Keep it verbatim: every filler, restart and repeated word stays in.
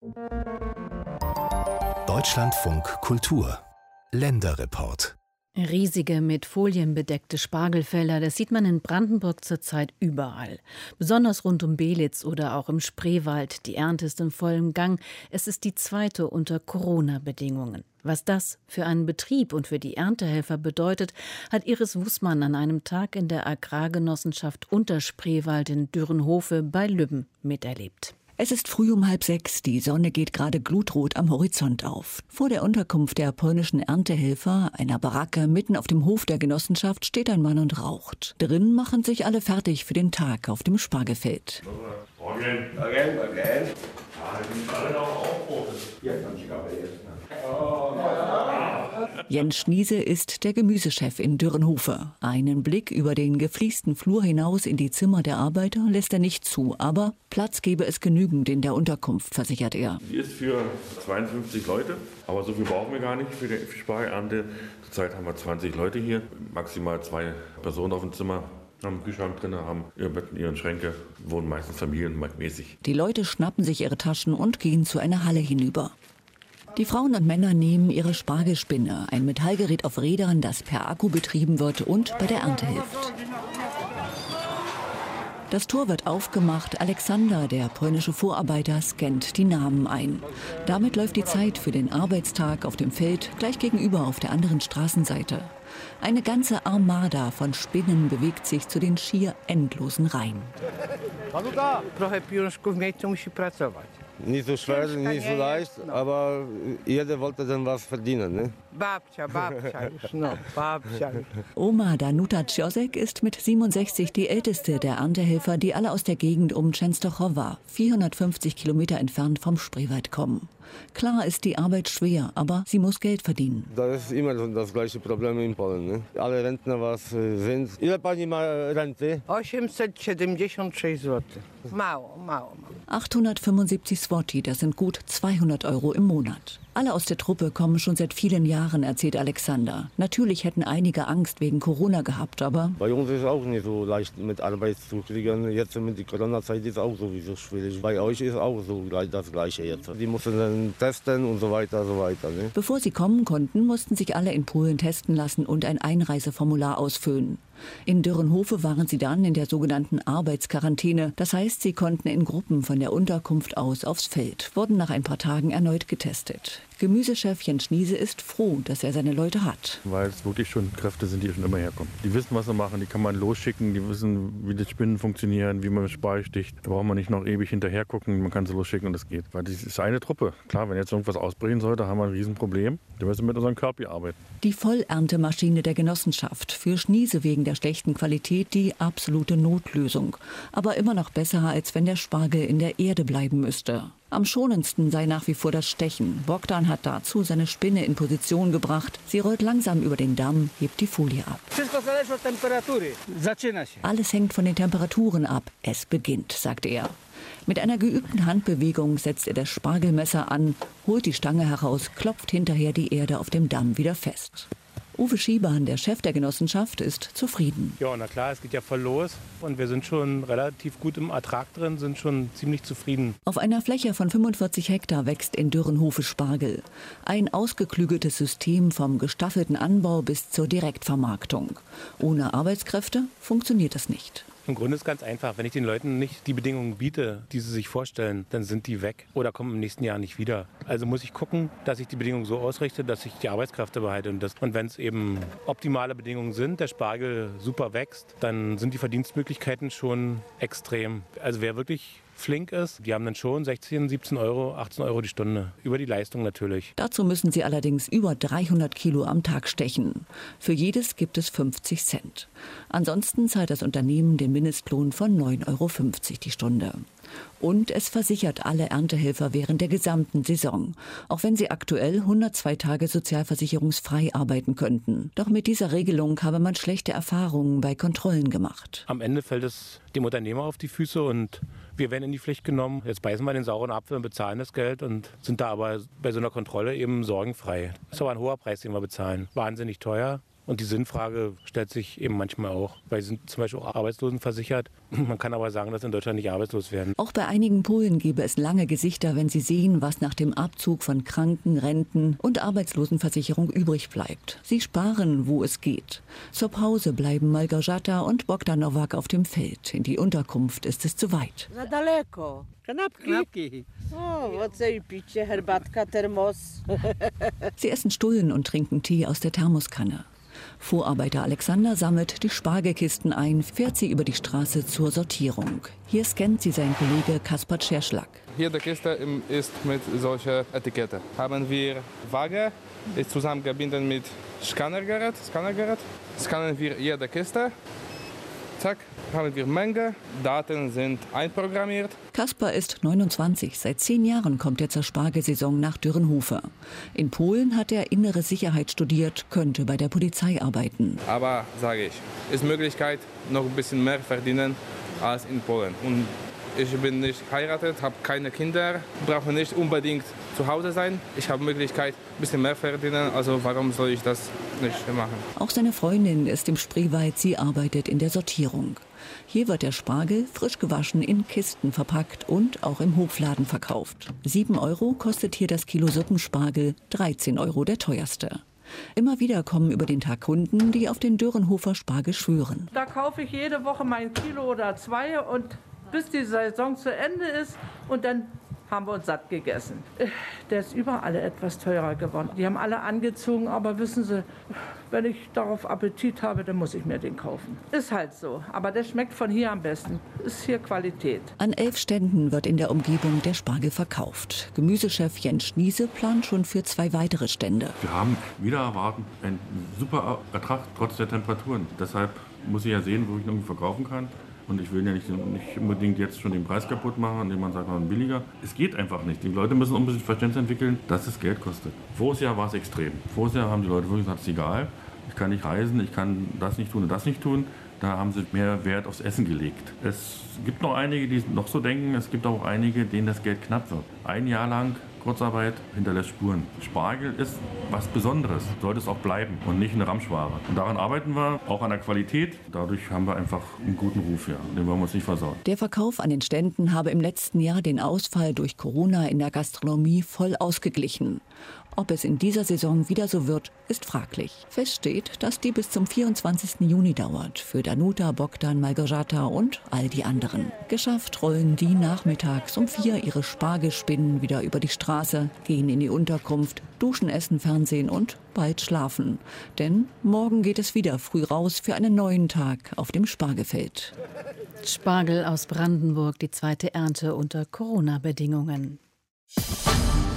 Deutschlandfunk Kultur Länderreport. Riesige, mit Folien bedeckte Spargelfelder, das sieht man in Brandenburg zurzeit überall. Besonders rund um Belitz oder auch im Spreewald. Die Ernte ist in vollem Gang. Es ist die zweite unter Corona-Bedingungen. Was das für einen Betrieb und für die Erntehelfer bedeutet, hat Iris Wußmann an einem Tag in der Agrargenossenschaft Unterspreewald in Dürrenhofe bei Lübben miterlebt. Es ist früh um halb sechs, die Sonne geht gerade glutrot am Horizont auf. Vor der Unterkunft der polnischen Erntehelfer, einer Baracke mitten auf dem Hof der Genossenschaft, steht ein Mann und raucht. Drin machen sich alle fertig für den Tag auf dem Spargelfeld. Jens Schniese ist der Gemüsechef in Dürrenhofe. Einen Blick über den gefliesten Flur hinaus in die Zimmer der Arbeiter lässt er nicht zu, aber Platz gebe es genügend in der Unterkunft, versichert er. Die ist für zweiundfünfzig Leute, aber so viel brauchen wir gar nicht für die Spargelernte. Zurzeit haben wir zwanzig Leute hier, maximal zwei Personen auf dem Zimmer. Haben einen Kühlschrank drin, haben ihr Bett, ihre Schränke, wohnen meistens familienmäßig. Die Leute schnappen sich ihre Taschen und gehen zu einer Halle hinüber. Die Frauen und Männer nehmen ihre Spargelspinne, ein Metallgerät auf Rädern, das per Akku betrieben wird und bei der Ernte hilft. Das Tor wird aufgemacht. Alexander, der polnische Vorarbeiter, scannt die Namen ein. Damit läuft die Zeit für den Arbeitstag auf dem Feld gleich gegenüber auf der anderen Straßenseite. Eine ganze Armada von Spinnen bewegt sich zu den schier endlosen Reihen. Nicht so schwer, nicht so leicht, aber jeder wollte dann was verdienen. Ne? Oma Danuta Ciosek ist mit siebenundsechzig die älteste der Erntehelfer, die alle aus der Gegend um Częstochowa, vierhundertfünfzig Kilometer entfernt vom Spreewald kommen. Klar ist die Arbeit schwer, aber sie muss Geld verdienen. Das ist immer das gleiche Problem in Polen. Ne? Alle Rentner was sind. Ile pani ma Rente? achthundertsiebenundsechzig Zloty. Mało, mało. achthundertfünfundsiebzig Zloty, das sind gut zweihundert Euro im Monat. Alle aus der Truppe kommen schon seit vielen Jahren, erzählt Alexander. Natürlich hätten einige Angst wegen Corona gehabt, aber... Bei uns ist es auch nicht so leicht mit Arbeit zu kriegen. Jetzt mit der Corona-Zeit ist es auch sowieso schwierig. Bei euch ist auch so das Gleiche jetzt. Die mussten dann testen und so weiter, so weiter. Ne? Bevor sie kommen konnten, mussten sich alle in Polen testen lassen und ein Einreiseformular ausfüllen. In Dürrenhofe waren sie dann in der sogenannten Arbeitsquarantäne. Das heißt, sie konnten in Gruppen von der Unterkunft aus aufs Feld, wurden nach ein paar Tagen erneut getestet. Gemüsechef Jens Schniese ist froh, dass er seine Leute hat. Weil es wirklich schon Kräfte sind, die schon immer herkommen. Die wissen, was sie machen, die kann man losschicken, die wissen, wie die Spinnen funktionieren, wie man mit Spargel sticht. Da braucht man nicht noch ewig hinterher gucken, man kann sie losschicken und das geht. Weil das ist eine Truppe. Klar, wenn jetzt irgendwas ausbrechen sollte, haben wir ein Riesenproblem. Da müssen wir mit unserem Körper arbeiten. Die Vollerntemaschine der Genossenschaft. Für Schniese wegen der schlechten Qualität die absolute Notlösung. Aber immer noch besser, als wenn der Spargel in der Erde bleiben müsste. Am schonendsten sei nach wie vor das Stechen. Bogdan hat dazu seine Spinne in Position gebracht. Sie rollt langsam über den Damm, hebt die Folie ab. Alles hängt von den Temperaturen ab. Es beginnt, sagt er. Mit einer geübten Handbewegung setzt er das Spargelmesser an, holt die Stange heraus, klopft hinterher die Erde auf dem Damm wieder fest. Uwe Schiebahn, der Chef der Genossenschaft, ist zufrieden. Ja, na klar, es geht ja voll los und wir sind schon relativ gut im Ertrag drin, sind schon ziemlich zufrieden. Auf einer Fläche von fünfundvierzig Hektar wächst in Dürrenhofe Spargel. Ein ausgeklügeltes System vom gestaffelten Anbau bis zur Direktvermarktung. Ohne Arbeitskräfte funktioniert das nicht. Im Grunde ist es ganz einfach. Wenn ich den Leuten nicht die Bedingungen biete, die sie sich vorstellen, dann sind die weg oder kommen im nächsten Jahr nicht wieder. Also muss ich gucken, dass ich die Bedingungen so ausrichte, dass ich die Arbeitskräfte behalte. Und, das, und wenn es eben optimale Bedingungen sind, der Spargel super wächst, dann sind die Verdienstmöglichkeiten schon extrem. Also wer wirklich flink ist, die haben dann schon sechzehn, siebzehn Euro, achtzehn Euro die Stunde. Über die Leistung natürlich. Dazu müssen sie allerdings über dreihundert Kilo am Tag stechen. Für jedes gibt es fünfzig Cent. Ansonsten zahlt das Unternehmen den Mindestlohn von neun Euro fünfzig die Stunde. Und es versichert alle Erntehelfer während der gesamten Saison, auch wenn sie aktuell hundertzwei Tage sozialversicherungsfrei arbeiten könnten. Doch mit dieser Regelung habe man schlechte Erfahrungen bei Kontrollen gemacht. Am Ende fällt es dem Unternehmer auf die Füße und wir werden in die Pflicht genommen. Jetzt beißen wir den sauren Apfel und bezahlen das Geld und sind da aber bei so einer Kontrolle eben sorgenfrei. Das ist aber ein hoher Preis, den wir bezahlen. Wahnsinnig teuer. Und die Sinnfrage stellt sich eben manchmal auch, weil sie sind zum Beispiel auch arbeitslosenversichert. Man kann aber sagen, dass in Deutschland nicht arbeitslos werden. Auch bei einigen Polen gäbe es lange Gesichter, wenn sie sehen, was nach dem Abzug von Kranken-, Renten- und Arbeitslosenversicherung übrig bleibt. Sie sparen, wo es geht. Zur Pause bleiben Malgorzata und Bogdan Nowak auf dem Feld. In die Unterkunft ist es zu weit. Za daleko. Kanapki. O, owoce i picie, herbatka, termos. Sie essen Stullen und trinken Tee aus der Thermoskanne. Vorarbeiter Alexander sammelt die Spargelkisten ein, fährt sie über die Straße zur Sortierung. Hier scannt sie sein Kollege Kaspar Czerschlak. Jede Kiste ist mit solcher Etikette. Haben wir Waage, ist zusammengebunden mit Scannergerät. Scannergerät. Scannen wir jede Kiste. Zack, haben wir Menge. Daten sind einprogrammiert. Kaspar ist neunundzwanzig. Seit zehn Jahren kommt er zur Spargelsaison nach Dürrenhofer. In Polen hat er innere Sicherheit studiert, könnte bei der Polizei arbeiten. Aber, sage ich, ist Möglichkeit, noch ein bisschen mehr verdienen als in Polen. Und ich bin nicht verheiratet, habe keine Kinder, brauche nicht unbedingt zu Hause sein. Ich habe Möglichkeit, ein bisschen mehr verdienen, also warum soll ich das nicht machen? Auch seine Freundin ist im Spreewald, sie arbeitet in der Sortierung. Hier wird der Spargel frisch gewaschen in Kisten verpackt und auch im Hofladen verkauft. Sieben Euro kostet hier das Kilo Suppenspargel, dreizehn Euro der teuerste. Immer wieder kommen über den Tag Kunden, die auf den Dürrenhofer Spargel schwören. Da kaufe ich jede Woche mein Kilo oder zwei und bis die Saison zu Ende ist und dann haben wir uns satt gegessen. Der ist überall etwas teurer geworden. Die haben alle angezogen, aber wissen Sie, wenn ich darauf Appetit habe, dann muss ich mir den kaufen. Ist halt so, aber der schmeckt von hier am besten. Ist hier Qualität. An elf Ständen wird in der Umgebung der Spargel verkauft. Gemüsechef Jens Schniese plant schon für zwei weitere Stände. Wir haben wieder erwarten einen super Ertrag trotz der Temperaturen. Deshalb muss ich ja sehen, wo ich ihn irgendwie verkaufen kann. Und ich will ja nicht, nicht unbedingt jetzt schon den Preis kaputt machen, indem man sagt, man billiger. Es geht einfach nicht. Die Leute müssen ein bisschen Verständnis entwickeln, dass es Geld kostet. Voriges Jahr war es extrem. Voriges Jahr haben die Leute wirklich gesagt, es ist egal. Ich kann nicht reisen, ich kann das nicht tun und das nicht tun. Da haben sie mehr Wert aufs Essen gelegt. Es gibt noch einige, die noch so denken. Es gibt auch einige, denen das Geld knapp wird. Ein Jahr lang Kurzarbeit hinterlässt Spuren. Spargel ist was Besonderes, sollte es auch bleiben und nicht eine Ramschware. Und daran arbeiten wir, auch an der Qualität. Dadurch haben wir einfach einen guten Ruf, ja. Den wollen wir uns nicht versauen. Der Verkauf an den Ständen habe im letzten Jahr den Ausfall durch Corona in der Gastronomie voll ausgeglichen. Ob es in dieser Saison wieder so wird, ist fraglich. Fest steht, dass die bis zum vierundzwanzigsten Juni dauert. Für Danuta, Bogdan, Malgorzata und all die anderen. Geschafft rollen die nachmittags um vier ihre Spargelspinnen wieder über die Straße, gehen in die Unterkunft, duschen, essen, Fernsehen und bald schlafen. Denn morgen geht es wieder früh raus für einen neuen Tag auf dem Spargelfeld. Spargel aus Brandenburg, die zweite Ernte unter Corona-Bedingungen.